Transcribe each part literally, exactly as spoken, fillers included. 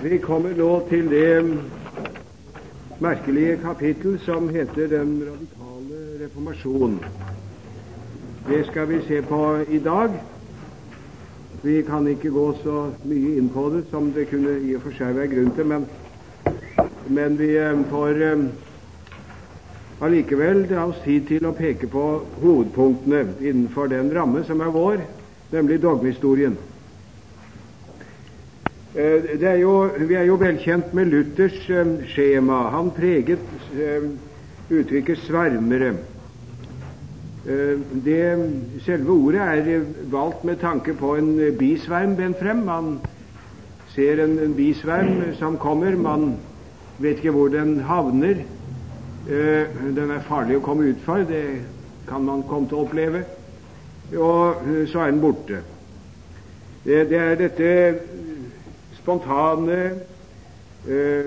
Vi kommer nå til det merkelige kapittel som heter Den radikale reformasjon. Det skal vi se på i dag. Vi kan ikke gå så mye inn på det som det kunne i og for seg være grunn til, men, men vi får um, allikevel ta oss tid til å peke på hovedpunktene innenfor den ramme som er vår, nemlig dogmehistorien. Det er jo, vi er jo velkjent med Luthers eh, skjema. Han preget eh, uttrykket svermere. Eh, det, selve ordet er valgt med tanke på en bisverm bent frem. Man ser en, en bisverm som kommer, man vet ikke hvor den havner. Eh, den er farlig å komme ut for, det kan man komme til å oppleve. Og så er den borte. Det, det er dette spontane, uh,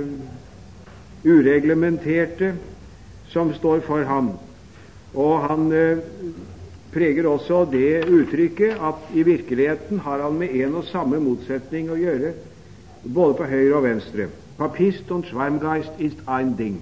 ureglementerte som står for ham. Og han uh, preger også det uttrykket at i virkeligheten har han med en og samme motsetning å gjøre, både på høyre og venstre. Papist und Schwarmgeist ist ein Ding.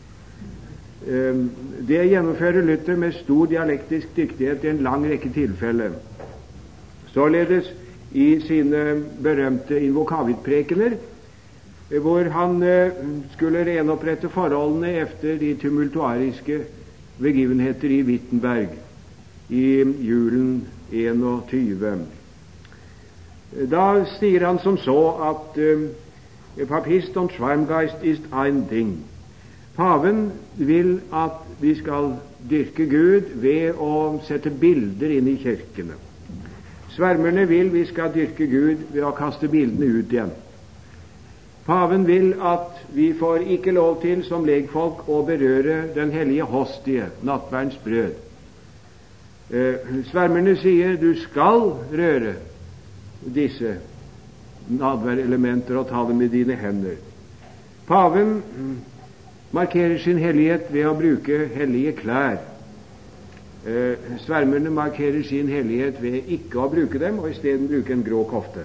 Uh, det gjennomfører Luther med stor dialektisk dyktighet i en lang rekke tilfeller. Således i sine berømte invokavitprekener, hvor han skulle renopprette forholdene efter de tumultuariske begivenheter i Wittenberg i julen tjueen. Da sier han som så at Papist und Schwarmgeist ist ein Ding. Paven vil at vi skal dyrke Gud ved å sette bilder inn i kirkene. Svermerne vil vi skal dyrke Gud ved å kaste bildene ut igjen. Paven vil at vi får ikke lov til som legfolk å berøre den hellige hostie, nattverdens brød. Eh, svermerne sier du skal røre disse nadværelementer og ta dem i dine hender. Paven markerer sin hellighet ved å bruke hellige klær. Eh, svermerne markerer sin hellighet ved ikke å bruke dem, og i stedet bruke en grå kofte.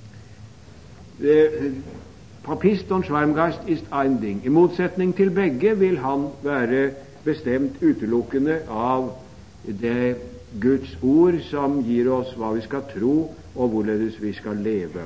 Eh, Papist und Schwarmgeist ist ein Ding. I motsetning til begge vil han være bestemt utelukkende av det Guds ord som gir oss hva vi skal tro, og hvorledes vi skal leve.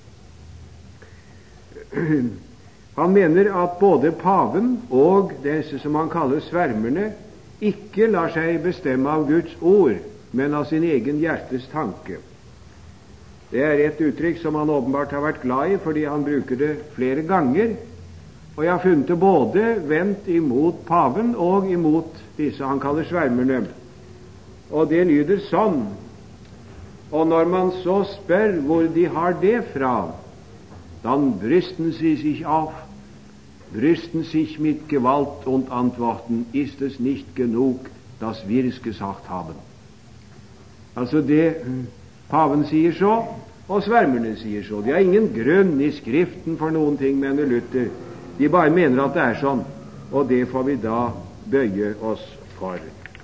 Han mener at både paven og disse som han kaller svermerne ikke lar seg bestemme av Guds ord, men av sin egen hjertes tanke. Det er et uttrykk som han åpenbart har vært glad i, fordi han bruker det flere ganger, og jeg har funnet det både vendt imot paven og imot disse han kaller svermerne. Og det lyder sånn, og når man så spør hvor de har det fra, dann brüsten sie sich auf, brüsten sich mit Gewalt und antworten, ist es nicht genug, dass wir es gesagt haben. Altså det paven sier så, og svermerne sier så. De har ingen grunn i Skriften for noen ting, mener Luther. De bare mener at det er sånn, og det får vi da bøye oss for.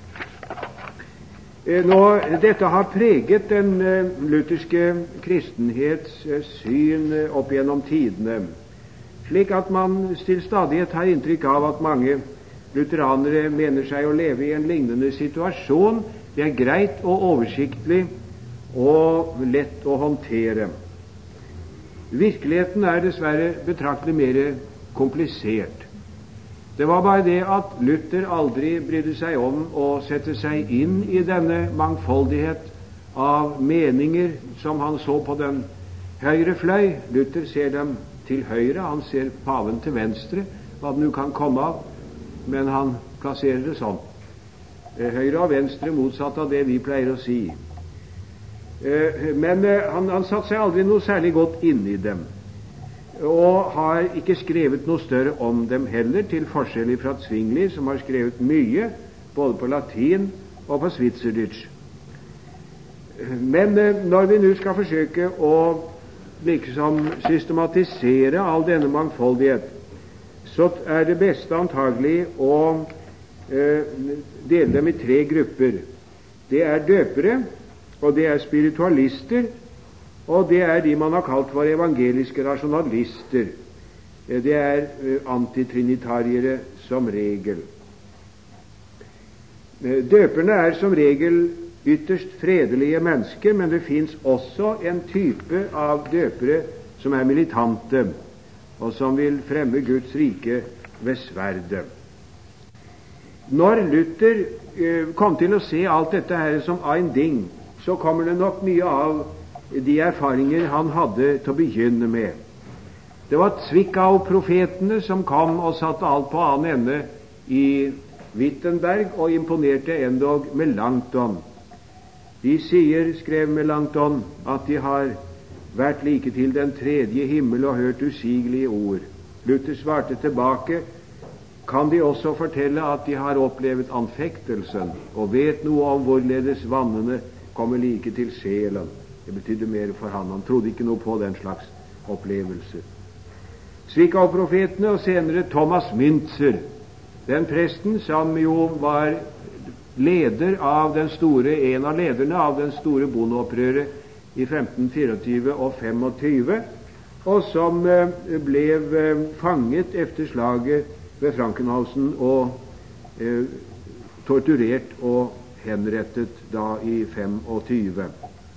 Nå, dette har preget den lutherske kristenhets syn opp gjennom tidene, slik at man til stadighet har inntrykk av at mange lutheranere mener seg å leve i en lignende situasjon. Det er greit og oversiktlig og lett å håndtere. Virkeligheten er dessverre betraktelig mer komplisert. Det var bare det at Luther aldri brydde seg om å sette seg inn i denne mangfoldighet av meninger som han så på den høyre fløy. Luther ser dem til høyre, han ser paven til venstre, hva det nå kan komme av, men han plasserer det sånn. Høyre og venstre motsatt av det vi pleier å si. Men han, han satt seg aldri noe særlig godt inn i dem, og har ikke skrevet noe større om dem heller, til forskjell fra Zwingli, som har skrevet mye, både på latin og på Schweizerdeutsch. Men når vi nå skal forsøke å liksom systematisere all denne mangfoldighet, så er det beste antagelig å eh, dele dem i tre grupper. Det er døpere, og det er spiritualister, og det er de man har kalt for evangeliske rasjonalister. Det er antitrinitariere som regel. Døperne er som regel ytterst fredelige mennesker, men det fins også en type av døpere som er militante, og som vil fremme Guds rike ved sverdet. Når Luther eh, kom til å se alt dette her som ein ding, så kommer det nok mye av de erfaringer han hadde til å begynne med. Det var Zwickau-profetene som kom og satte alt på annen ende i Wittenberg og imponerte endog Melanchthon. De sier, skrev Melanchthon, at de har vært like til den tredje himmel og hørt usigelige ord. Luther svarte tilbake, kan de også fortelle at de har opplevd anfektelsen og vet noe om hvorledes vannene kommer like til sjelen. Det betydde mer for han. Han trodde ikke noe på den slags opplevelser. Zwickau-profetene og senere Thomas Müntzer, den presten som jo var leder av den store, en av lederne av den store bondeopprøret i femten tjuefire og femogtyve, og som ble fanget etter slaget ved Frankenhausen og eh, torturert og henrettet da i femogtyve.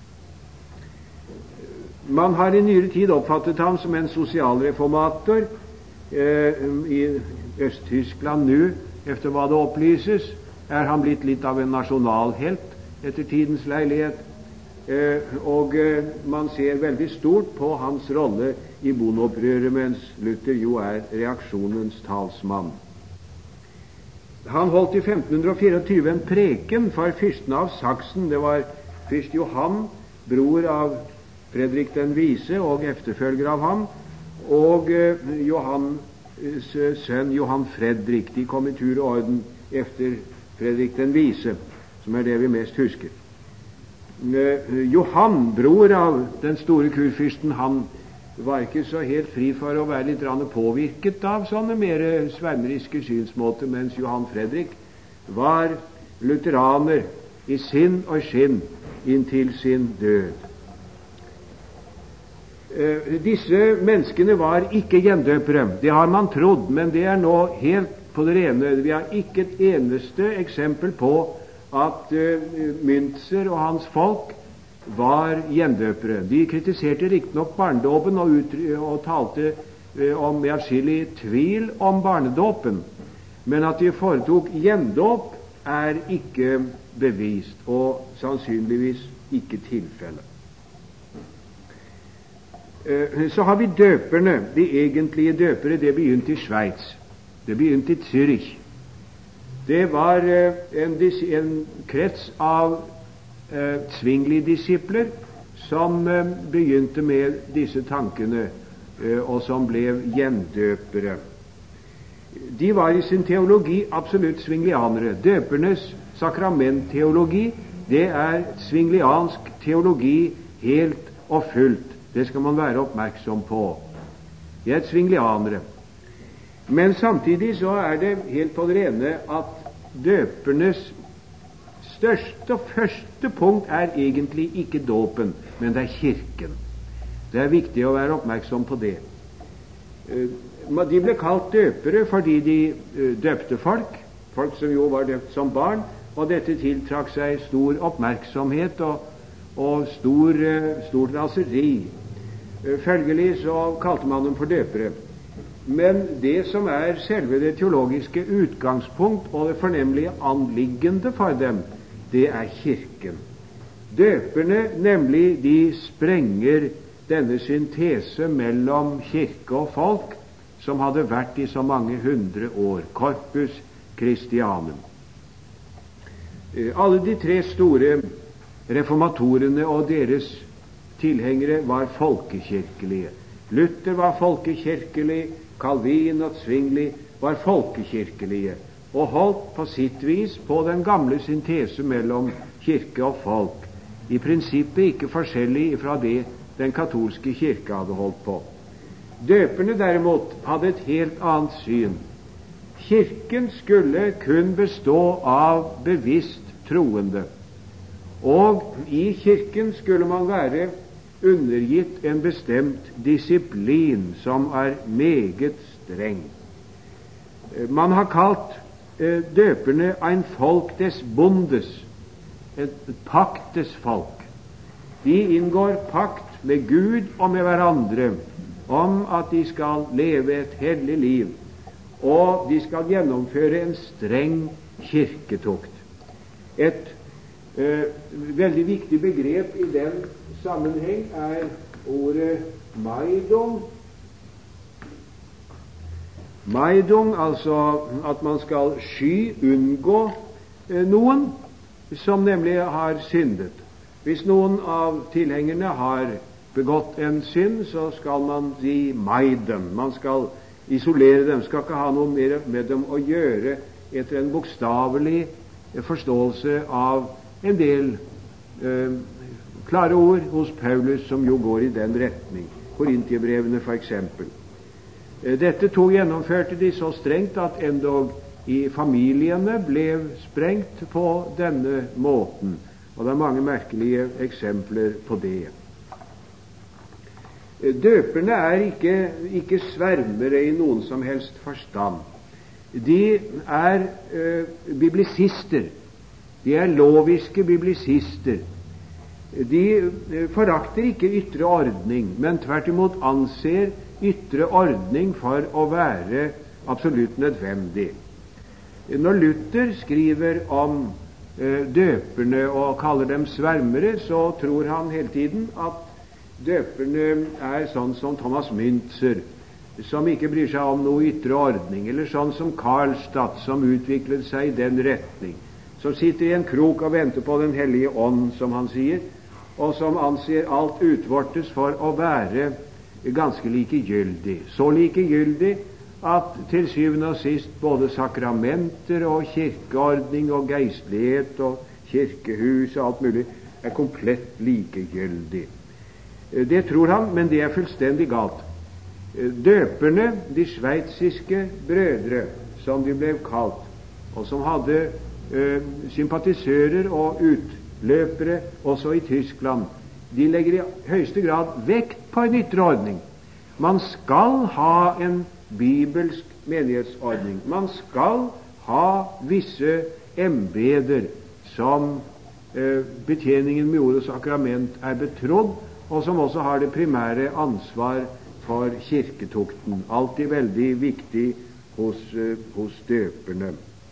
Man har i nyere tid oppfattet ham som en sosialreformator. Eh, I Øst-Tyskland nå, efter hva det opplyses, er han blitt litt av en nasjonalhelt etter tidens leilighet, eh, og eh, man ser veldig stort på hans rolle i bondeopprøret, mens Luther jo er reaksjonens talsmann. Han holdt i femten tjuefire en preken for fyrsten av Saksen. Det var fyrst Johan, bror av Fredrik den vise og efterfølger av ham, og eh, Johans sønn Johan Fredrik. De kom i tur og orden efter Fredrik den vise, som er det vi mest husker. Eh, Johan, bror av den store kurfyrsten, han var ikke så helt fri for å være litt påvirket av sånne mer svermeriske synsmåter, mens Johan Fredrik var lutheraner i sinn og skinn inntil sin død. Eh, disse menneskene var ikke gjendøpere. Det har man trodd, men det er nå helt på det rene. Vi har ikke et eneste eksempel på at eh, Müntzer og hans folk var gjendøpere. De kritiserte riktignok barnedåpen og, og talte eh, om atskillig tvil om barnedåpen, men at de foretok gjendåp er ikke bevist, og sannsynligvis ikke tilfelle. Eh, så har vi døperne. De egentlige døpere, det begynte i Sveits. Det begynte i Zürich. Det var eh, en, en krets av Eh, Zwingli-disipler som eh, begynte med disse tankene, eh, og som ble gjendøpere. De var i sin teologi absolutt zwinglianere. Døpernes sakramentteologi, det er zwingliansk teologi helt og fullt. Det skal man være oppmerksom på. De er zwinglianere. Men samtidig så er det helt på det rene at døpernes største og første punkt er egentlig ikke dåpen, men det er kirken. Det er viktig å være oppmerksom på det. De ble kalt døpere fordi de døpte folk, folk som jo var døpt som barn, og dette tiltrakk seg stor oppmerksomhet og, og stor, stort raseri. Følgelig så kalte man dem for døpere. Men det som er selve det teologiske utgangspunkt og det fornemmelige anliggende for dem, det er kirken. Døperne, nemlig, de sprenger denne syntese mellom kirke og folk som hadde vært i så mange hundre år. Corpus Christianum. Alle de tre store reformatorene og deres tilhengere var folkekirkelige. Luther var folkekirkelig, Calvin og Zwingli var folkekirkelige, og holdt på sitt vis på den gamle syntese mellom kirke og folk, i prinsippet ikke forskjellig fra det den katolske kirke hadde holdt på. Døperne derimot hadde et helt annet syn. Kirken skulle kun bestå av bevisst troende, og i kirken skulle man være undergitt en bestemt disiplin som er meget streng. Man har kalt eh, døperne en folk des bondes, et paktes folk. De inngår pakt med Gud og med hverandre om at de skal leve et hellig liv, og de skal gjennomføre en streng kirketukt. Et eh, veldig viktig begrep i den sammenheng er ordet maidong. Maidong, altså at man skal sky, unngå eh, noen som nemlig har syndet. Hvis noen av tilhengerne har begått en synd, så skal man si meid dem. Man skal isolere dem, skal ikke ha noe mer med dem å gjøre etter en bokstavelig forståelse av en del eh, klare ord hos Paulus som jo går i den retning. Korintierbrevene for eksempel. Dette to gjennomførte de så strengt at endog i familiene ble sprengt på denne måten, og det er mange merkelige eksempler på det. Døperne er ikke, ikke svermere i noen som helst forstand. De er eh, biblisister. De er loviske biblisister. De eh, forakter ikke ytre ordning, men tvert imot anser ytre ordning for å være absolutt nødvendig. Når Luther skriver om eh, døperne og kaller dem svermere, så tror han hele tiden at døperne er sånn som Thomas Müntzer, som ikke bryr seg om noe ytre ordning, eller sånn som Karlstadt, som utviklet seg i den retning, som sitter i en krok og venter på Den hellige ånd, som han sier, og som anser alt utvortes for å være ganske likegyldig. Så likegyldig at til syvende og sist både sakramenter og kirkeordning og geistlighet og kirkehus og alt mulig er komplett likegyldig. Det tror han, men det er fullstendig galt. Døperne, de sveitsiske brødre, som de ble kalt, og som hadde eh, sympatisører og utløpere også i Tyskland, de legger i høyeste grad vekt på en ytre ordning. Man skal ha en bibelsk menighetsordning. Man skal ha visse embeder som eh, betjeningen med ord og sakrament er betrodd, og som også har det primære ansvar for kirketukten. Alltid veldig viktig hos, eh, hos døperne.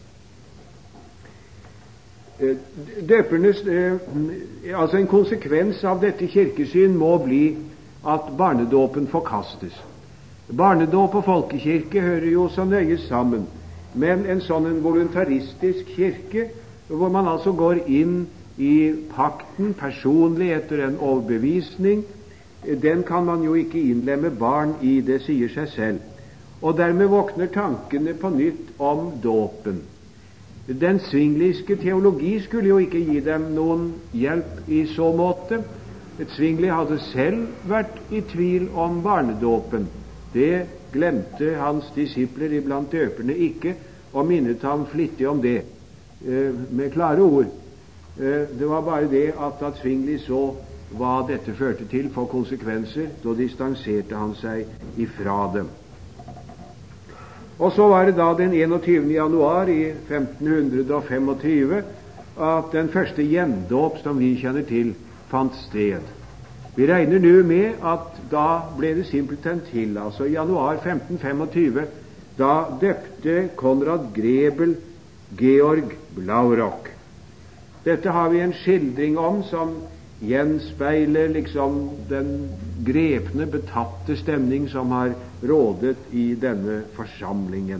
Døpernes, eh, altså En konsekvens av dette kirkesyn må bli at barnedåpen forkastes. Barnedåp og folkekirke hører jo så nøye sammen, men en sånn en voluntaristisk kirke, hvor man altså går inn i pakten personlig etter en overbevisning, den kan man jo ikke innlemme barn i, det sier seg selv. Og dermed våkner tankene på nytt om dåpen. Den svinglijske teologi skulle jo ikke gi dem noen hjelp i så måte. Et Zwingli hadde selv vært i tvil om barnedåpen. Det glemte hans disipler iblant døperne ikke, og minnet ham flittig om det, eh, med klare ord. Eh, det var bare det at da Zwingli så hva dette førte til for konsekvenser, da distanserte han seg ifra dem. Og så var det da den enogtyvende januar i femten femogtyve at den første gjendåp som vi kjenner til, fant sted. Vi regner nå med at da ble det simpelthen til, altså i januar femten femogtyve, da døpte Konrad Grebel Georg Blaurock. Dette har vi en skildring om som gjenspeiler liksom den grepne, betatte stemning som har rådet i denne forsamlingen.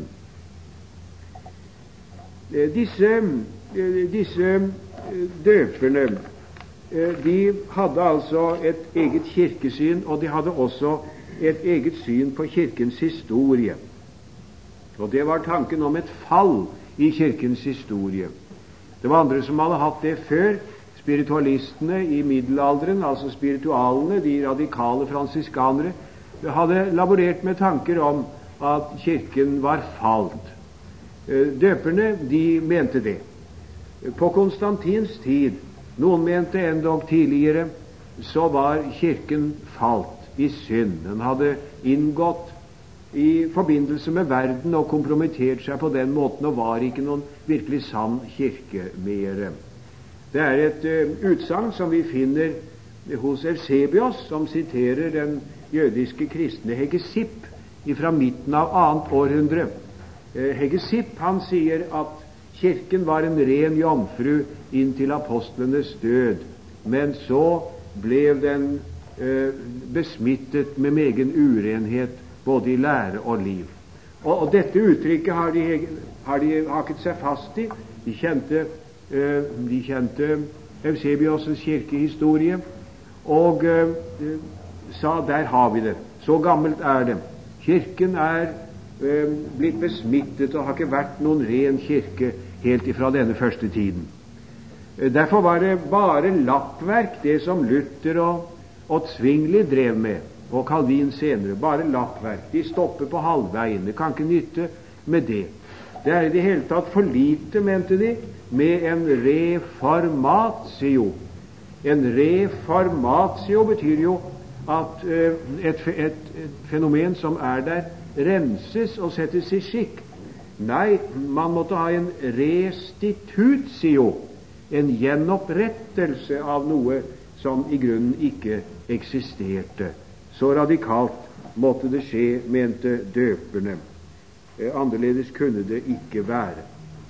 Disse, disse døperne, de hadde altså et eget kirkesyn, og de hadde også et eget syn på kirkens historie. Og det var tanken om et fall i kirkens historie. Det var andre som hadde hatt det før. Spiritualistene i middelalderen, altså spiritualene, de radikale fransiskanere, hadde laborert med tanker om at kirken var falt. Døperne, de mente det. På Konstantins tid, noen mente endog tidligere, så var Kirken falt i synd. Den hadde inngått i forbindelse med verden og kompromittert seg på den måten, og var ikke noen virkelig sann kirke mer. Det er et uh, utsagn som vi finner hos Eusebios, som siterer den jødiske kristne Hegesipp fra midten av annet århundre. Uh, Hegesipp han sier at Kirken var en ren jomfru inntil apostlenes død, men så ble den uh, besmittet med megen urenhet både i lære og liv. Og, og dette uttrykket har de, har de hakket seg fast i. De kjente, eh, de kjente Eusebios' kirkehistorie og eh, sa der har vi det. Så gammelt er det. Kirken er eh, blitt besmittet og har ikke vært noen ren kirke helt ifra denne første tiden. Eh, derfor var det bare lappverk, det som Luther og, og Zwingli drev med, og Calvin senere. Bare lappverk. De stopper på halvveien. Det kan ikke nytte med det. Det er i det hele tatt for lite, mente de, med en reformatio. En reformatio betyr jo at uh, et, et, et fenomen som er der, renses og settes i skikk. Nei, man måtte ha en restitutio, en gjenopprettelse av noe som i grunnen ikke eksisterte. Så radikalt måtte det skje, mente døperne. Eh, annerledes kunne det ikke være.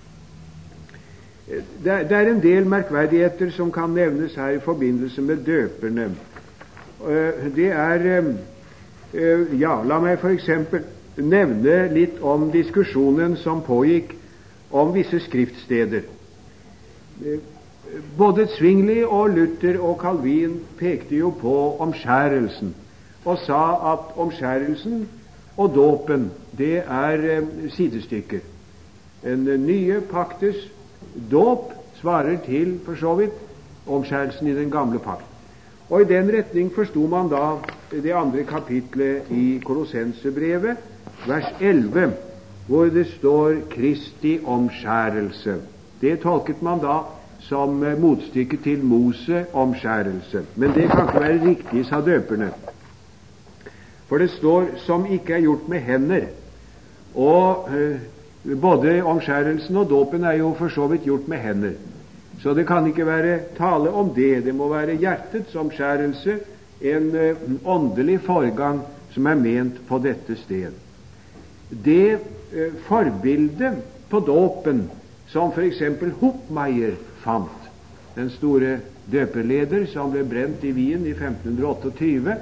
Eh, det, det er en del merkverdigheter som kan nevnes her i forbindelse med døperne. Eh, det er eh, Ja, la meg for eksempel nevne litt om diskusjonen som pågikk om visse skriftsteder. Eh, både Zwingli og Luther og Calvin pekte jo på omskjærelsen og sa at omskjærelsen og dåpen, det er eh, sidestykker. En eh, nye paktes dåp svarer til, for så vidt, omskjærelsen i den gamle pakt. Og i den retning forsto man da det andre kapitlet i Kolossensebrevet, vers elleve, hvor det står Kristi omskjærelse. Det tolket man da som eh, motstykke til Mose omskjærelse. Men det kan ikke være riktig, sa døperne. For det står 'som ikke er gjort med hender'. Og eh, både omskjærelsen og dåpen er jo for så vidt gjort med hender. Så det kan ikke være tale om det. Det må være hjertets omskjærelse, en eh, åndelig foregang som er ment på dette sted. Det eh, forbildet på dåpen som for eksempel Hopmeier fant, den store døperleder som ble brent i Wien i femten otteogtyve,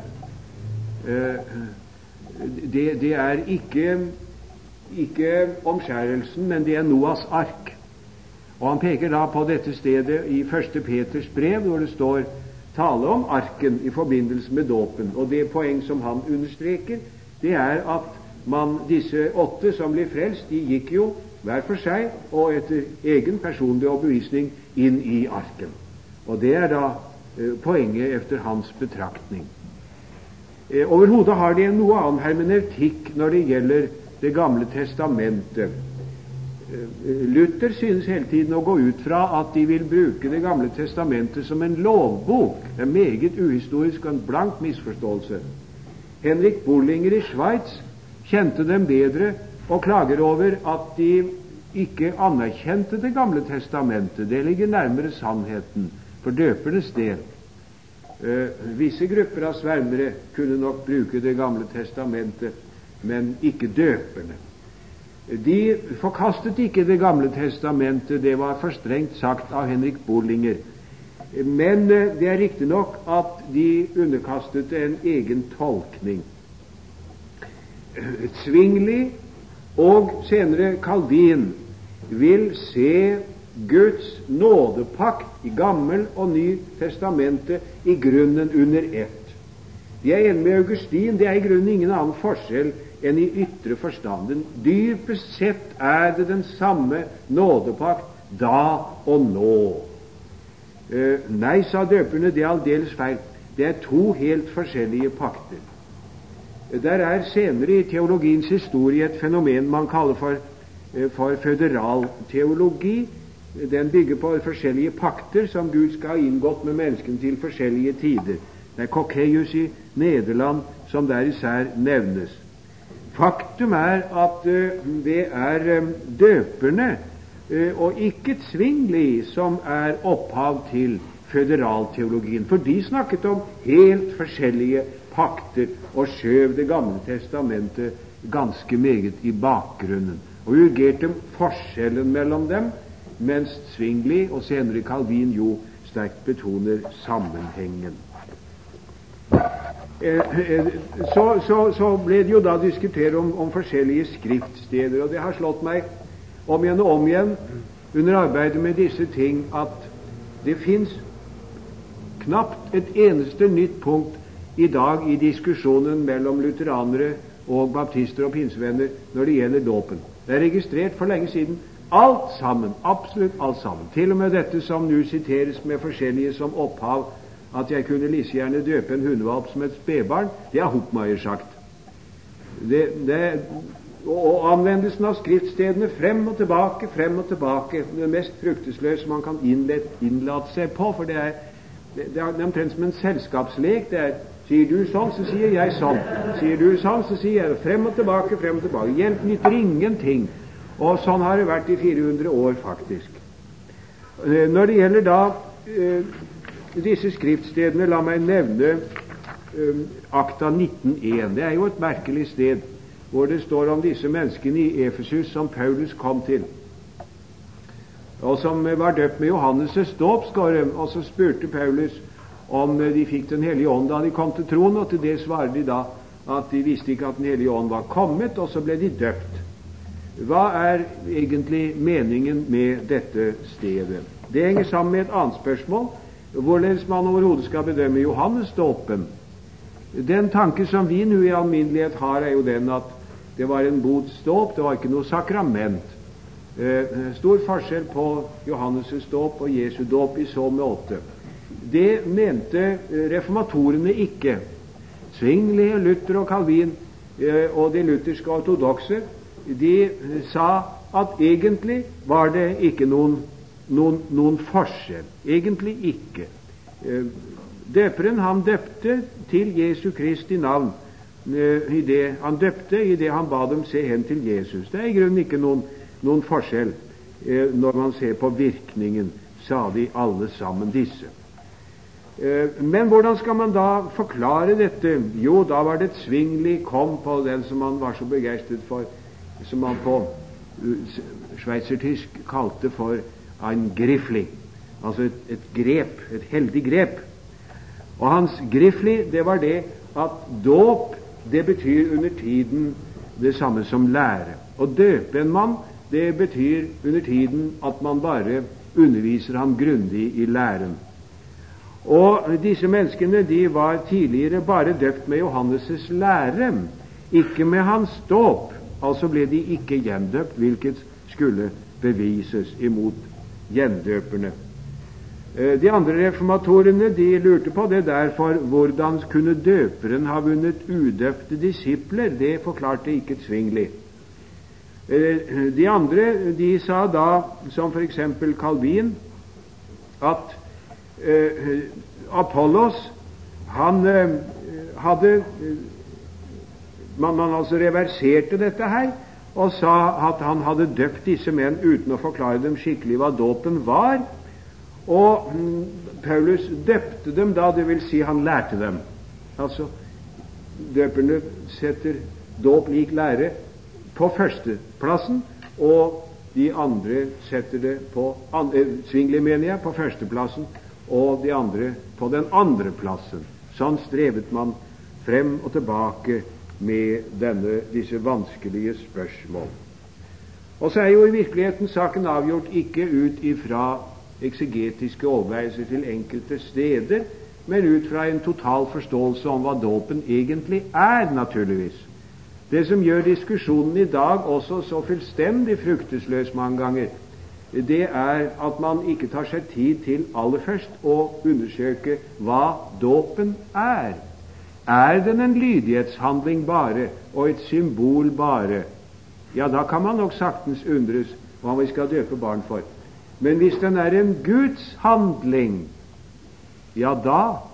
Det, det er ikke, ikke omskjærelsen, men det er Noas ark. Og han peker da på dette stedet i første Peters brev, hvor det står tale om arken i forbindelse med dåpen. Og det poeng som han understreker, det er at man, disse åtte som blir frelst, de gikk jo hver for seg og etter egen personlig overbevisning inn i arken. Og det er da eh, poenget efter hans betraktning. Eh, Overhodet har de en noe annen hermeneutikk når det gjelder Det gamle testamentet. Eh, Luther synes hele tiden å gå ut fra at de vil bruke Det gamle testamentet som en lovbok. Det er meget uhistorisk og en blank misforståelse. Henrik Bullinger i Sveits kjente dem bedre og klager over at de ikke anerkjente Det gamle testamentet. Det ligger nærmere sannheten for døpernes del. Uh, visse grupper av svermere kunne nok bruke Det gamle testamentet, men ikke døperne. De forkastet ikke Det gamle testamentet, det var for strengt sagt av Henrik Bullinger. Men uh, det er riktig nok at de underkastet en egen tolkning. Uh, Zwingli og senere Calvin vil se Guds nådepakt i Gammel og Ny testamentet i grunnen under ett. De er enige med Augustin. Det er i grunnen ingen annen forskjell enn i ytre forstanden. Dypest sett er det den samme nådepakt da og nå. Eh, nei, sa døperne, det er aldeles feil. Det er to helt forskjellige pakter. Der er senere i teologiens historie et fenomen man kaller for, eh, for føderal teologi. Den bygger på forskjellige pakter som Gud skal ha inngått med menneskene til forskjellige tider. Det er Cocceius i Nederland som der især nevnes. Faktum er at uh, det er um, døperne uh, og ikke Zwingli som er opphav til føderalteologien, for de snakket om helt forskjellige pakter og skjøv Det gamle testamentet ganske meget i bakgrunnen og urgerte forskjellen mellom dem, mens Zwingli og senere Calvin jo sterkt betoner sammenhengen. Så, så, så ble det jo da diskutert om, om forskjellige skriftsteder, og det har slått meg om igjen og om igjen under arbeidet med disse ting at det fins knapt et eneste nytt punkt i dag i diskusjonen mellom lutheranere og baptister og pinsevenner når det gjelder dåpen. Det er registrert for lenge siden alt sammen, absolutt alt sammen. Til og med dette som nå siteres med forskjellige som opphav, at jeg kunne like gjerne døpe en hundevalp som et spedbarn, det har Hopmeier sagt. Det, det, og, og anvendelsen av skriftstedene frem og tilbake, frem og tilbake, det mest fruktesløse man kan innlate seg på, for det er, det, det er omtrent som en selskapslek. Det er, sier du sånn, så sier jeg sånn. Sier du sånn, så sier jeg frem og tilbake, frem og tilbake. Hjelp nytter ingenting. Og sånn har det vært i fire hundre år, faktisk. Når det gjelder da eh, disse skriftstedene, la meg nevne um, Akta nitten én. Det er jo et merkelig sted hvor det står om disse menneskene i Efesus som Paulus kom til, og som var døpt med Johannes' dåp, står det. Og så spurte Paulus om de fikk Den hellige ånd da de kom til troen, og til det svarer de da at de visste ikke at Den hellige ånd var kommet, og så ble de døpt. Hva er egentlig meningen med dette stedet? Det henger sammen med et annet spørsmål, hvorledes man overhodet skal bedømme Johannes-dåpen. Den tanke som vi nå i alminnelighet har, er jo den at det var en botsdåp, det var ikke noe sakrament. Eh, stor forskjell på Johannes' dåp og Jesu dåp i så måte. Det mente reformatorene ikke. Zwingli, Luther og Calvin eh, og de lutherske ortodokse, de sa at egentlig var det ikke noen, noen, noen forskjell. Egentlig ikke. Eh, døperen, han døpte til Jesu Kristi navn. Eh, i det, han døpte i det han ba dem se hen til Jesus. Det er i grunnen ikke noen, noen forskjell eh, når man ser på virkningen, sa de alle sammen disse. Men hvordan skal man da forklare dette? Jo, da var det Zwingli kom på den som han var så begeistret for, som han på sveitsertysk kalte for en griffli, altså et, et grep, et heldig grep. Og hans griffli, det var det at dåp, det betyr under tiden det samme som lære. Og døpe en mann, det betyr under tiden at man bare underviser ham grundig i læren. Og disse menneskene, de var tidligere bare døpt med Johannes' lære, ikke med hans dåp. Altså ble de ikke gjendøpt, hvilket skulle bevises imot gjendøperne. De andre reformatorene, de lurte på det derfor, hvordan kunne døperen ha vunnet udøpte disipler? Det forklarte ikke Zwingli. De andre, de sa da, som for eksempel Calvin, at Uh, Apollos, han uh, hadde uh, man, man altså reverserte dette her og sa at han hadde døpt disse menn uten å forklare dem skikkelig hva dåpen var, og um, Paulus døpte dem da, det vil si han lærte dem. Altså døperne setter dåp lik lære på førsteplassen, og de andre setter det på andre, Zwingli mener jeg, på førsteplassen, og de andre på den andre plassen. Sånn strevet man frem og tilbake med denne, disse vanskelige spørsmål. Og så er jo i virkeligheten saken avgjort ikke ut ifra eksegetiske overveielser til enkelte steder, men ut fra en total forståelse om hva dåpen egentlig er, naturligvis. Det som gjør diskusjonen i dag også så fullstendig fruktesløs mange ganger, det er at man ikke tar seg tid til aller først å undersøke hva dåpen er. Er den en lydighetshandling bare, og et symbol bare? Ja, da kan man nok saktens undres hva vi skal døpe barn for. Men hvis den er en Guds handling, ja, da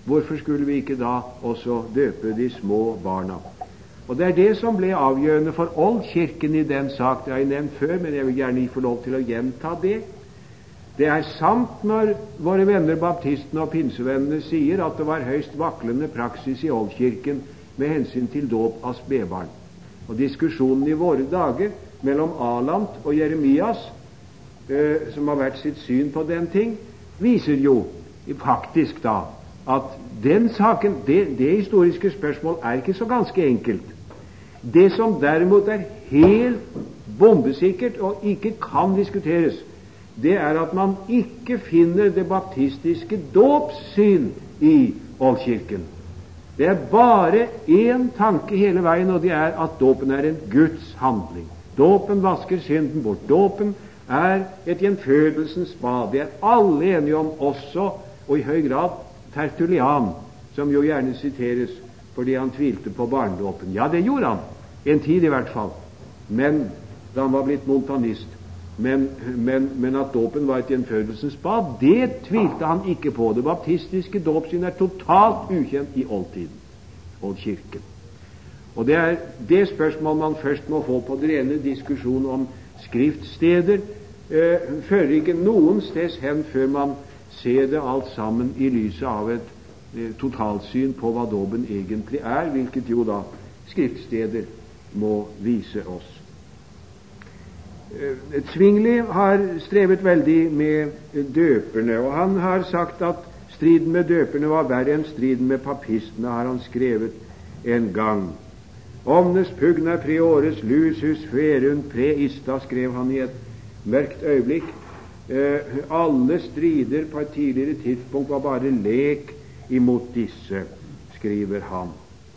Hvorfor skulle vi ikke da også døpe de små barna? Og det er det som ble avgjørende for Oldkirken i den sak. Det har jeg nevnt før, men jeg vil gjerne få lov til å gjenta det. Det er sant når våre venner baptistene og pinsevennene sier at det var høyst vaklende praksis i Oldkirken med hensyn til dåp av spedbarn. Og diskusjonen i våre dager mellom Aland og Jeremias, eh, som har vært sitt syn på den ting, viser jo faktisk da at den saken, det, det historiske spørsmål er ikke så ganske enkelt. Det som derimot er helt bombesikkert og ikke kan diskuteres, det er at man ikke finner det baptistiske dåpssyn i Oldkirken. Det er bare én tanke hele veien, og det er at dåpen er en Guds handling. Dåpen vasker synden bort. Dåpen er et gjenfødelsens bad. Det er alle enige om, også og i høy grad Tertullian, som jo gjerne siteres fordi han tvilte på barnedåpen. Ja, det gjorde han, en tid i hvert fall, men da han var blitt montanist. Men, men, men at dåpen var et gjenfødelsens bad, det tvilte han ikke på. Det baptistiske dåpssyn er totalt ukjent i oldtiden, Oldkirken. Og det er det spørsmål man først må få på den rene diskusjon om skriftsteder, eh, fører ikke noen steds hen før man ser det alt sammen i lyset av et eh, totalsyn på hva dåpen egentlig er, hvilket jo da skriftsteder må vise oss. Eh, Zwingli har strevet veldig med døperne, og han har sagt at striden med døperne var verre enn striden med papistene, har han skrevet en gang. Omnes pugna priores lusus ferunt preista, skrev han i et mørkt øyeblikk. Eh, alle strider på et tidligere tidspunkt var bare lek imot disse, skriver han.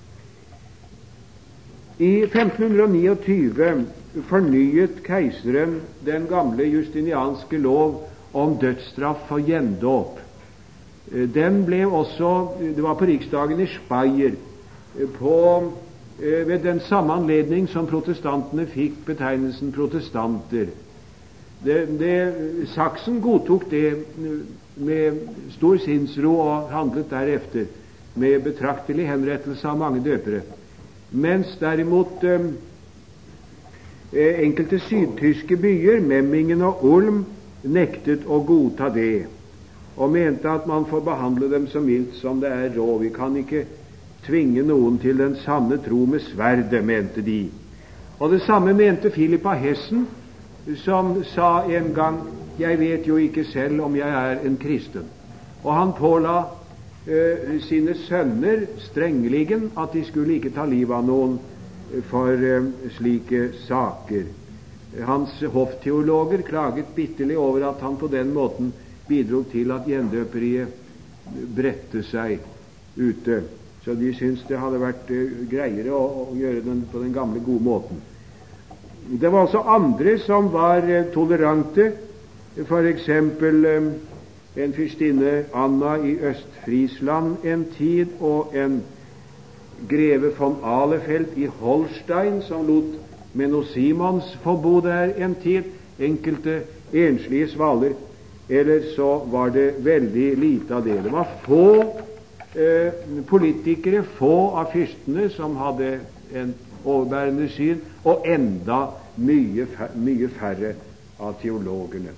I femten niogtyve fornyet keiseren den gamle justinianske lov om dødsstraff for gjendåp. Eh, den ble også, det var på riksdagen i Speyer, eh, på ved den samme anledning som protestantene fikk betegnelsen protestanter. Det, det, Saksen godtok det med stor sinnsro og handlet derefter med betraktelig henrettelse av mange døpere, mens derimot eh, enkelte sydtyske byer, Memmingen og Ulm, nektet å godta det og mente at man får behandle dem så mildt som det er råd. Vi kan ikke tvinge noen til den sanne tro med sverdet, mente de. Og det samme mente Philip av Hessen, som sa en gang: jeg vet jo ikke selv om jeg er en kristen. Og han påla eh, sine sønner strengeligen at de skulle ikke ta livet av noen for eh, slike saker. Hans hoffteologer klaget bitterlig over at han på den måten bidro til at gjendøperiet bredte seg ute. Så de syntes det hadde vært uh, greiere å, å gjøre den på den gamle, gode måten. Det var også andre som var uh, tolerante. For eksempel um, en fyrstinne Anna i Øst-Friesland en tid, og en greve von Ahlefeldt i Holstein, som lot Menno Simons få bo der en tid. Enkelte enslige svaler. Eller så var det veldig lite av det. Det var få Eh, politikere, få av fyrstene som hadde en overbærende syn, og enda mye, mye færre av teologene.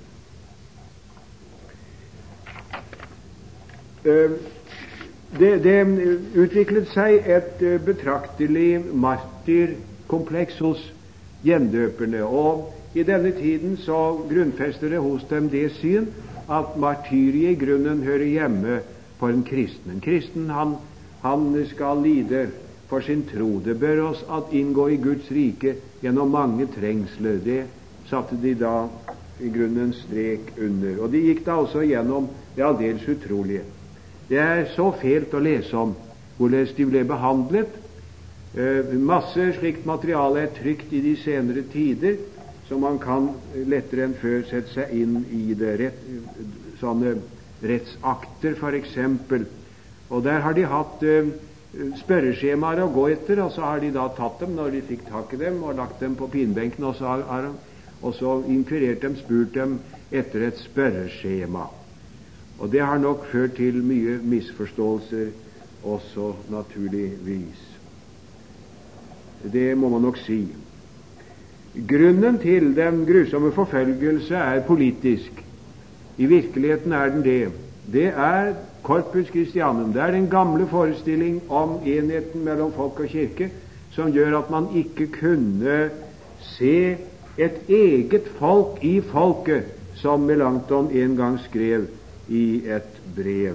Eh, det, det utviklet seg et eh, betraktelig martyrkompleks hos gjendøperne, og i denne tiden så grunnfester det hos dem det syn at martyriet i grunnen hører hjemme for en kristen. En kristen, han, han skal lide for sin tro. Det bør oss at inngå i Guds rike gjennom mange trengsler. Det satte de da i grunnen strek under. Og de gikk da også gjennom det aldeles utrolige. Det er så fælt å lese om hvordan de ble behandlet. Eh, masse slikt materiale er trykt i de senere tider, så man kan lettere enn før sette seg inn i det rett, sånne rettsakter, for eksempel. Og der har de hatt uh, spørreskjemaer å gå etter, og så har de da tatt dem når de fikk tak i dem, og lagt dem på pinbenken, og så har, har og så inkurert dem, spurt dem etter et spørreskjema. Og det har nok ført til mye misforståelser også, naturligvis. Det må man nok si. Grunnen til den grusomme forfølgelse er politisk. I virkeligheten er den det. Det er Corpus Christianum. Det er den gamle forestilling om enheten mellom folk og kirke som gjør at man ikke kunne se et eget folk i folket, som Melanchthon en gang skrev i et brev.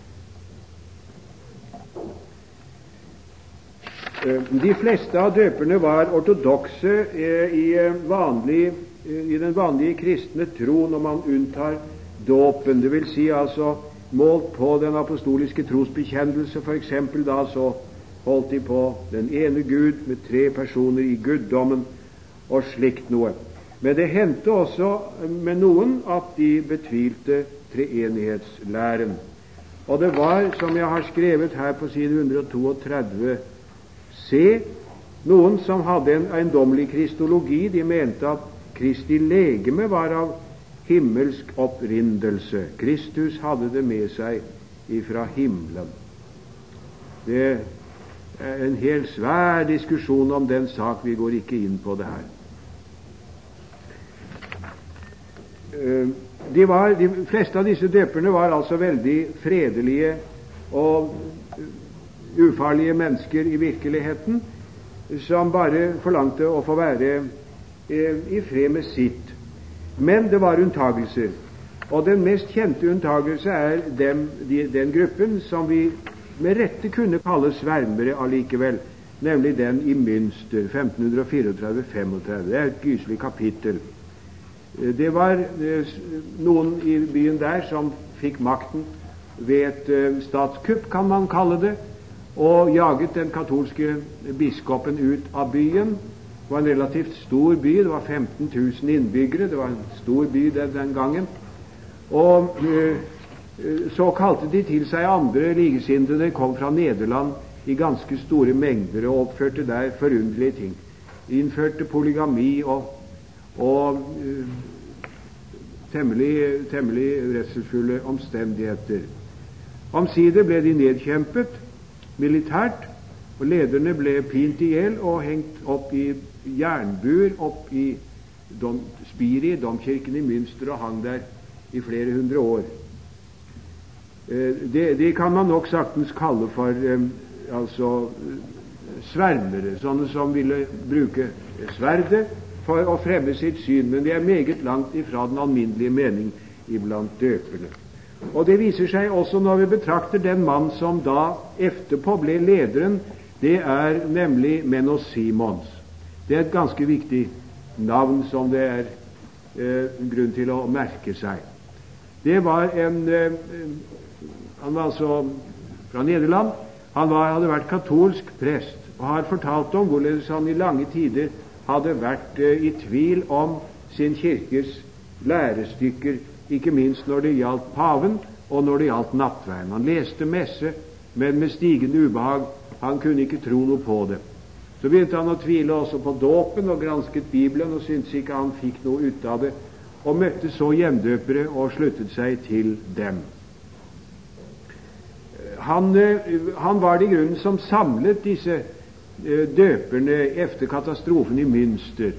De fleste av døperne var ortodokse i, vanlig, i den vanlige kristne tro, når man unntar dåpen. Det vil si altså målt på den apostoliske trosbekjennelse. For eksempel da så holdt de på den ene Gud med tre personer i guddommen og slikt noe. Men det hendte også med noen at de betvilte treenighetslæren. Og det var, som jeg har skrevet her på side et hundre trettito, se, noen som hadde en eiendommelig kristologi. De mente at Kristi legeme var av himmelsk opprindelse. Kristus hadde det med seg ifra himmelen. Det er en helt svær diskusjon om den sak. Vi går ikke inn på det her. De, var, de fleste av disse døperne var altså veldig fredelige og ufarlige mennesker i virkeligheten, som bare forlangte å få være i fred med sitt. Men det var unntagelser, og den mest kjente unntakelse er dem, de, den gruppen som vi med rette kunne kalle svermere allikevel, nemlig den i Münster femten trettito til femogtredve. Det er et gyselig kapittel. Det var noen i byen der som fikk makten ved et statskupp, kan man kalle det, og jaget den katolske biskopen ut av byen. Det var en relativt stor by. Det var femten tusen innbyggere. Det var en stor by den, den gangen. Og så kalte de til seg andre likesinnede, kom fra Nederland i ganske store mengder og oppførte der forunderlige ting. De innførte polygami og, og uh, temmelig, temmelig redselsfulle omstendigheter. Omsider ble de nedkjempet militært, og lederne ble pint i hjel og hengt opp i jernbuer opp i dom, Spiri, domkirken i Münster, og hang der i flere hundre år. Det, det kan man nok saktens kalle for eh, altså svermere, sånne som ville bruke sverdet for å fremme sitt syn, men det er meget langt ifra den alminnelige mening iblant døperne. Og det viser seg også når vi betrakter den mann som da efterpå ble lederen. Det er nemlig Menno Simons. Det er et ganske viktig navn som det er eh, grunn til å merke seg. Det var en eh, han var altså fra Nederland. Han var, hadde vært katolsk prest og har fortalt om hvorledes han i lange tider hadde vært eh, i tvil om sin kirkes lærestykker, ikke minst når det gjaldt paven og når det gjaldt nattverden. Han leste messe, men med stigende ubehag. Han kunne ikke tro noe på det. Så begynte han å tvile også på dåpen og gransket Bibelen og syntes ikke han fikk noe ut av det, og møtte så hjemdøpere og sluttet seg til dem. Han, han var det i grunnen som samlet disse døperne efter katastrofen i Münster,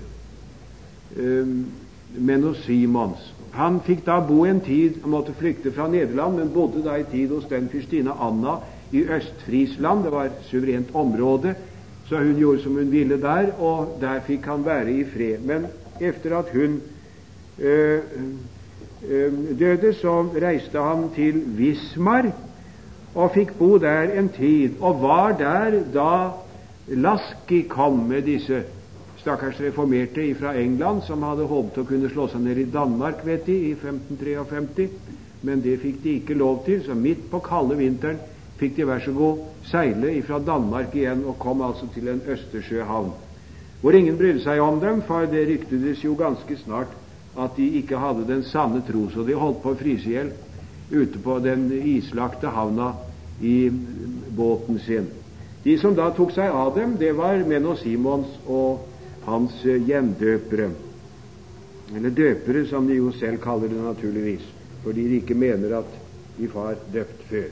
Menno Simons. Han fikk da bo en tid, han måtte flykte fra Nederland, men bodde da i tid hos den fyrstinne Anna i Øst-Friesland. Det var et suverent område, så hun gjorde som hun ville der, og der fikk han være i fred. Men efter at hun øh, øh, døde, så reiste han til Wismar og fikk bo der en tid, og var der da Laski kom med disse stakkars reformerte fra England, som hadde håpet å kunne slå seg ned i Danmark, vet de, i femten femtitre, men det fikk de ikke lov til, så midt på kalde vinteren fikk de vær så god seile fra Danmark igjen, og kom altså til en Østersjøhavn, hvor ingen brydde seg om dem, for det ryktedes jo ganske snart at de ikke hadde den sanne tro, så de holdt på å fryse i hjel ute på den islagte havna i båten sin. De som da tok seg av dem, det var Menno Simons og hans hjemdøpere, eller døpere som de jo selv kaller det naturligvis, fordi de ikke mener at de var døpt før.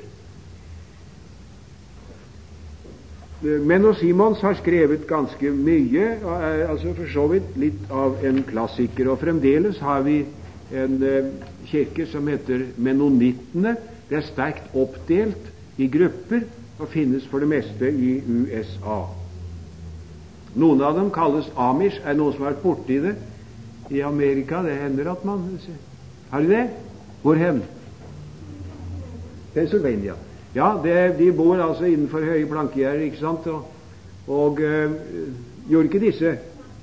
Menno Simons har skrevet ganske mye, og er altså for så vidt litt av en klassiker. Og fremdeles har vi en eh, kirke som heter Mennonittene. Det er sterkt oppdelt i grupper og finnes for det meste i U S A. Noen av dem kalles Amish. Er det noen som har vært borti det i Amerika? Det hender at man Har de det? Hvor hen? Pennsylvania. Ja, det, de bor altså innenfor høye plankegjerder, ikke sant? Og, og øh, gjorde ikke disse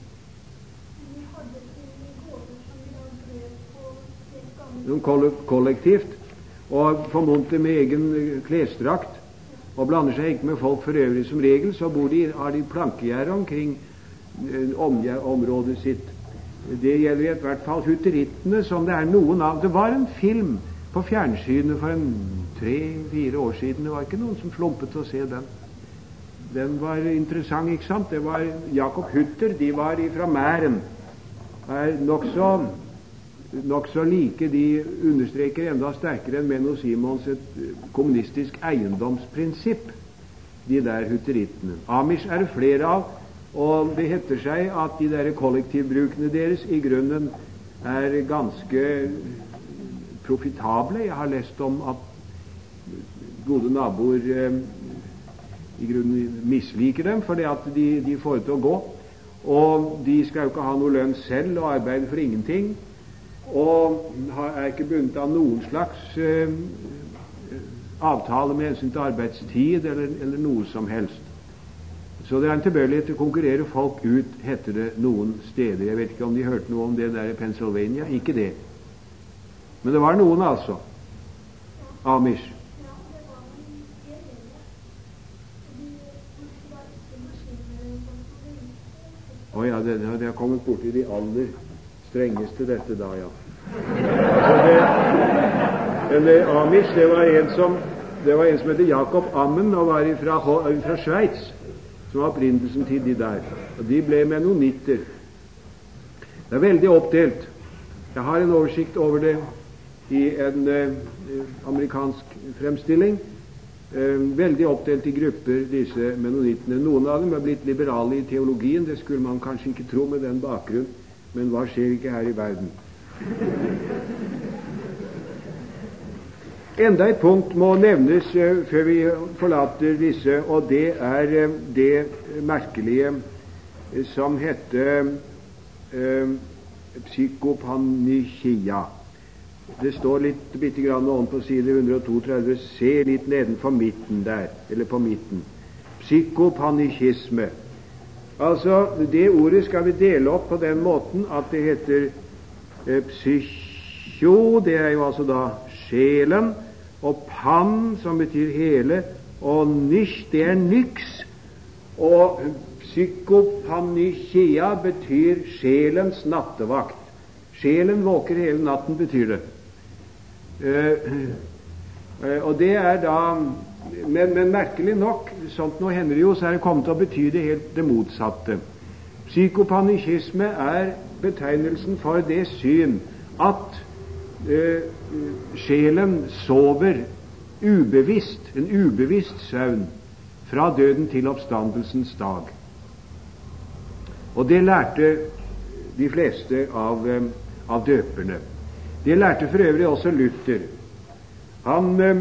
kollektivt, og formodentlig med egen klesdrakt, og blander seg ikke med folk for øvrig. Som regel så bor de, har de plankegjerder omkring øh, området sitt. Det gjelder i hvert fall hutterittene, som det er noen av. Det var en film på fjernsynet for en tre-fire år siden. Det var ikke noen som slumpet til å se den. Den var interessant, ikke sant? Det var Jakob Hutter. De var fra Mæren. Er nokså nok så like. De understreker enda sterkere enn Menno Simons et kommunistisk eiendomsprinsipp, de der hutterittene. Amish er det flere av, og det heter seg at de der kollektivbrukene deres i grunnen er ganske profitable. Jeg har lest om at gode naboer eh, i grunnen misliker dem fordi at de, de får det til å gå, og de skal jo ikke ha noe lønn selv og arbeide for ingenting, og er ikke bundet av noen slags eh, avtale med hensyn til arbeidstid eller, eller noe som helst. Så det er en tilbøyelighet til å konkurrere folk ut, heter det noen steder. Jeg vet ikke om de hørte noe om det der i Pennsylvania. Ikke det. Men det var noen, altså. Amish. Å ja, det, det har kommet borti de aller strengeste, dette da, ja. Altså det, men det, Amish, det var en som det var en som heter Jakob Ammen, og var fra, fra Sveits, som var opprinnelsen til de der. Og de ble mennonitter. Det er veldig oppdelt. Jeg har en oversikt over det i en eh, amerikansk fremstilling. Eh, veldig oppdelt i grupper, disse mennonittene. Noen av dem er blitt liberale i teologien. Det skulle man kanskje ikke tro med den bakgrunn, men hva skjer ikke her i verden? Enda et punkt må nevnes uh, før vi forlater disse, og det er uh, det merkelige uh, som heter uh, psykopanikia. Det står litt bitte grann oven på side ett hundre trettito. Se litt nedenfor midten der, eller på midten. Psykopanikisme. Altså, det ordet skal vi dele opp på den måten at det heter uh, psycho, det er jo altså da sjelen, og pan, som betyr hele, og nish, det er nyks, og psykopanikia betyr sjelens nattevakt. Sjelen våker hele natten, betyr det. Uh, uh, og det er da men, men merkelig nok, sånt nå hender det jo, så er det kommet til å bety det helt det motsatte. Psykopanikisme er betegnelsen for det syn at Uh, sjelen sover ubevisst, en ubevisst søvn fra døden til oppstandelsens dag. Og det lærte de fleste av, um, av døperne. Det lærte for øvrig også Luther. Han uh,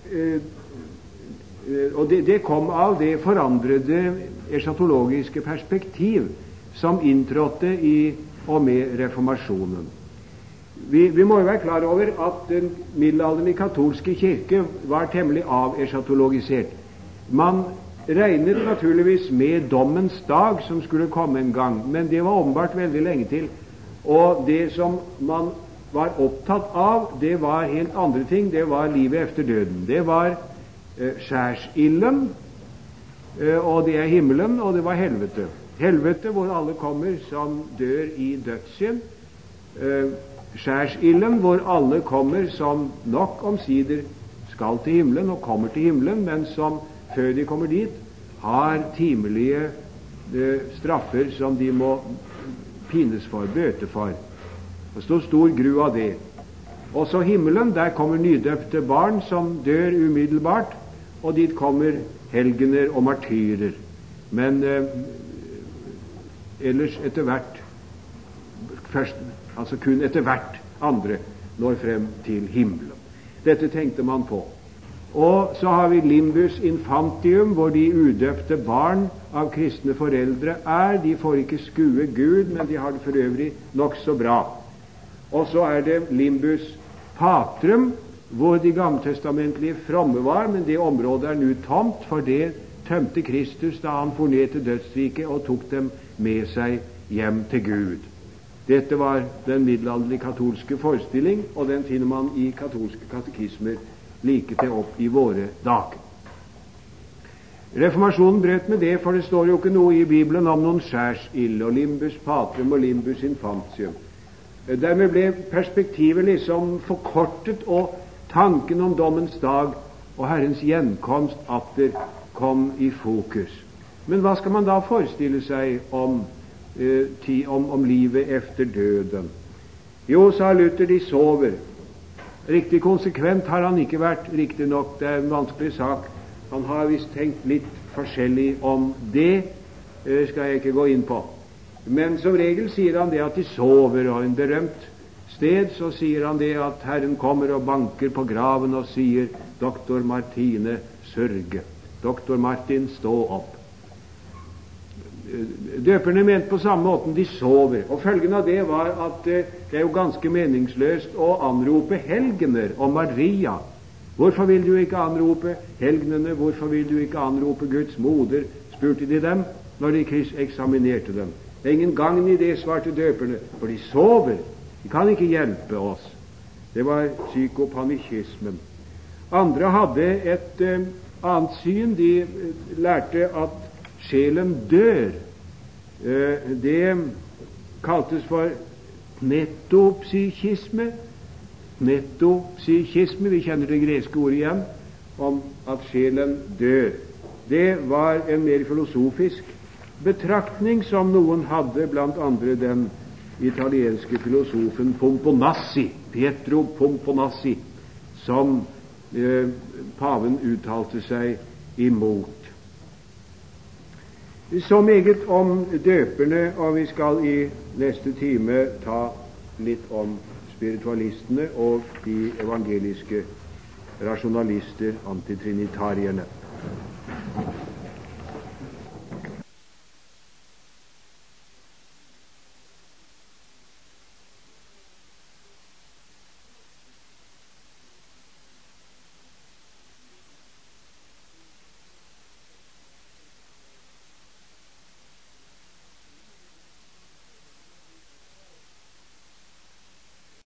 uh, og det, det kom av det forandrede eschatologiske perspektiv som inntrådte i og med reformasjonen. Vi, vi må jo være klar over at den middelalderlige katolske kirke var temmelig aveschatologisert. Man regnet naturligvis med dommens dag som skulle komme en gang, men det var åpenbart veldig lenge til. Og det som man var opptatt av, det var helt andre ting. Det var livet efter døden. Det var eh, skjærsilden, eh, og det er himmelen, og det var helvete. Helvete hvor alle kommer som dør i dødssynd. Eh, Skjærsilden hvor alle kommer som nok omsider skal til himmelen og kommer til himmelen, men som før de kommer dit har timelige eh, straffer som de må pines for, bøte for. Det står stor gru av det. Og så himmelen, der kommer nydøpte barn som dør umiddelbart, og dit kommer helgener og martyrer. Men eh, ellers etter hvert først, altså kun etter hvert andre når frem til himmelen. Dette tenkte man på. Og så har vi limbus infantium, hvor de udøpte barn av kristne foreldre er. De får ikke skue Gud, men de har det for øvrig nokså bra. Og så er det limbus patrum, hvor de gammeltestamentlige fromme var, men det området er nå tomt, for det tømte Kristus da han for ned til dødsriket og tok dem med seg hjem til Gud. Dette var den middelalderlige katolske forestilling, og den finner man i katolske katekismer like til opp i våre dager. Reformasjonen brøt med det, for det står jo ikke noe i Bibelen om noen skjærsild og limbus patrum og limbus infantium. Dermed ble perspektivet liksom forkortet, og tanken om dommens dag og Herrens gjenkomst atter kom i fokus. Men hva skal man da forestille seg om, eh, ti, om, om livet efter døden? Jo, sa Luther, de sover. Riktig konsekvent har han ikke vært, riktig nok, det er en vanskelig sak. Han har visst tenkt litt forskjellig om det, eh, skal jeg ikke gå inn på. Men som regel sier han det at de sover, og en berømt sted så sier han det at Herren kommer og banker på graven og sier: Doktor Martine, sørge. Doktor Martin, stå opp. Døperne mente på samme måten, de sover. Og følgen av det var at eh, det er jo ganske meningsløst å anrope helgener og Maria. Hvorfor vil du ikke anrope helgenene? Hvorfor vil du ikke anrope Guds moder? Spurte de dem når de eksaminerte dem. Det er ingen gagn i det, svarte døperne, for de sover. De kan ikke hjelpe oss. Det var psykopanikismen. Andre hadde et eh, annet syn. De eh, lærte at sjelen dør. Eh, det kaltes for netopsykisme. Netopsykisme, vi kjenner det greske ordet igjen, om at sjelen dør. Det var en mer filosofisk betraktning som noen hadde, blant andre den italienske filosofen Pomponazzi, Pietro Pomponazzi, som eh, paven uttalte seg imot. Så meget om døperne, og vi skal i neste time ta litt om spiritualistene og de evangeliske rasjonalister, antitrinitarierne.